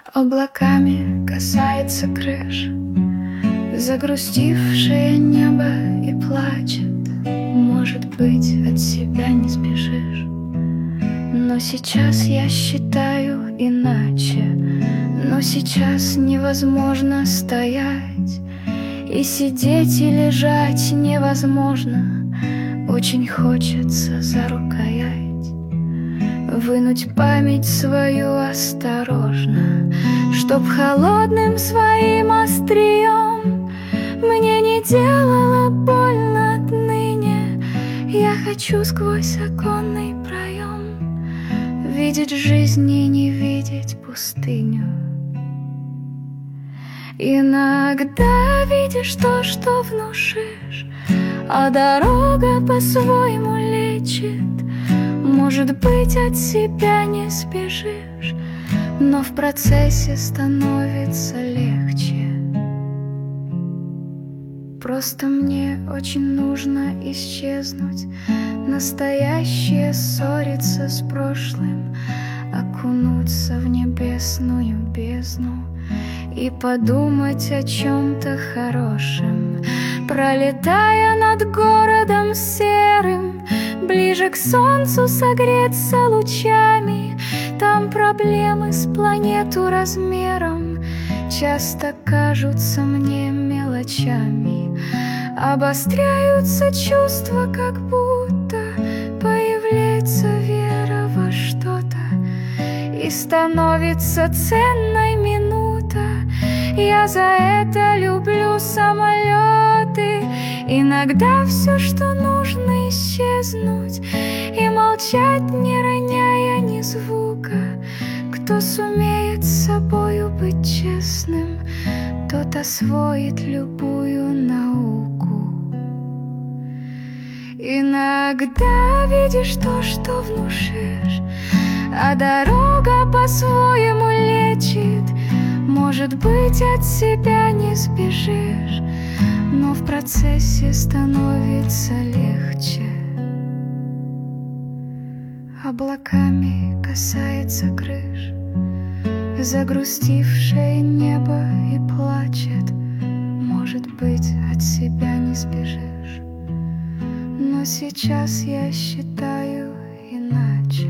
Облаками касается крыш, загрустившее небо и плачет. Может быть, от себя не сбежишь, но сейчас я считаю иначе. Но сейчас невозможно стоять, и сидеть и лежать невозможно. Очень хочется за рукоять вынуть память свою осторожно, чтоб холодным своим острием мне не делало больно отныне. Я хочу сквозь оконный проем видеть жизнь и не видеть пустыню. Иногда видишь то, что внушишь, а дорога по-своему лечит. Может быть, от себя не сбежишь, но в процессе становится легче. Просто мне очень нужно исчезнуть, настоящее ссориться с прошлым, окунуться в небесную бездну и подумать о чем-то хорошем, пролетая над городом серым, ближе к солнцу согреться лучами. Там проблемы с планету размером часто кажутся мне мелочами. Обостряются чувства, как будто появляется вера во что-то, и становится ценной минута. Я за это люблю самолеты. Иногда все, что нужно, исчезнуть и молчать, не роняя ни звука. Кто сумеет с собою быть честным, тот освоит любую науку. Иногда видишь то, что внушишь, а дорога по-своему лечит. Может быть, от себя не сбежишь, но в процессе становится легче. Облаками касается крыш, загрустившее небо и плачет. Может быть, от себя не сбежишь, но сейчас я считаю иначе.